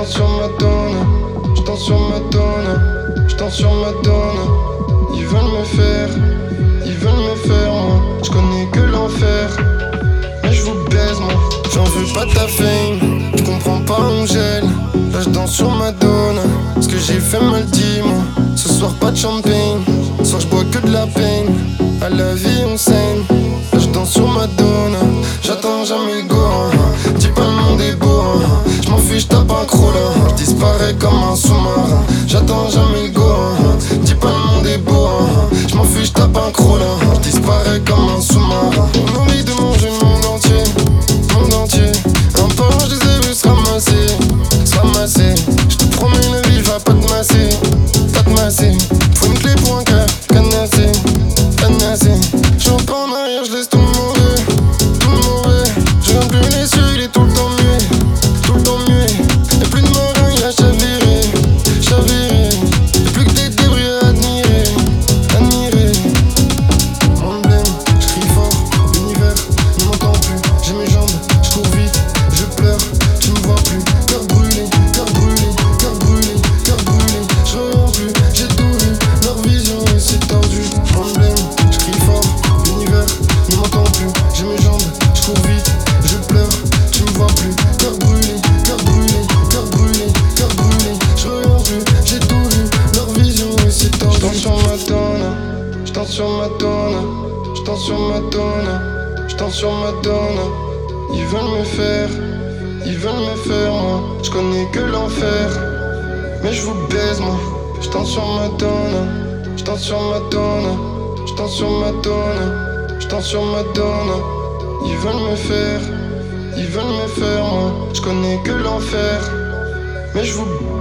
danse sur Madonna, je danse sur Madonna, je danse sur Madonna. Ils veulent me faire, moi. Je connais que l'enfer, mais je vous baise, moi. J'en veux pas ta fame, je comprends pas on gèle. Là je danse sur Madonna, ce que j'ai fait mal dit, moi. Ce soir pas de champagne, ce soir je bois que de la peine. À la vie on saigne, là je danse sur Madonna. J'attends jamais le go, hein. Dis pas le monde est beau, hein. Je m'en fiche, tape un croc là. Je disparais comme un sous-marin. J'attends jamais le go, hein. Dis pas le monde est beau, hein. Je m'en fiche, tape un croc là. Je disparais comme un sous-marin. On a envie de manger le monde entier, monde entier. Un par un je les ai vus se ramasser. Je te promets la vie va pas te masser, Faut une clé pour un cœur canassé. Je rentre pas en arrière, je laisse tout le mauvais. Je regarde plus les cieux, il est tout le temps muet. Y'a plus de marins, il a chaviré. Y'a plus que des débris à admirer. Mon blême, je crie fort, l'univers ne m'entend plus. J'ai mes jambes, je cours vite, je pleure, tu me vois plus. Cœur brûlé. Je reviens plus, j'ai tout vu, leur vision est si tordue. Mon blême, je crie fort, l'univers ne m'entend plus. J'ai mes jambes, je cours vite, je pleure, tu me vois plus. Cœur brûlé. Je reviens plus, j'ai tout vu, leur vision est si tordue. Je danse sur Madonna. Ils veulent me faire, moi. Je connais que l'enfer, mais je vous baise, moi. Je danse sur Madonna. Ils veulent me faire, moi. Je connais que l'enfer, mais je vous